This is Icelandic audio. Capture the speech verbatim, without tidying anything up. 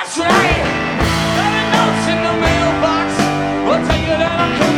try. Got a note in the mailbox. I'll tell you that I'm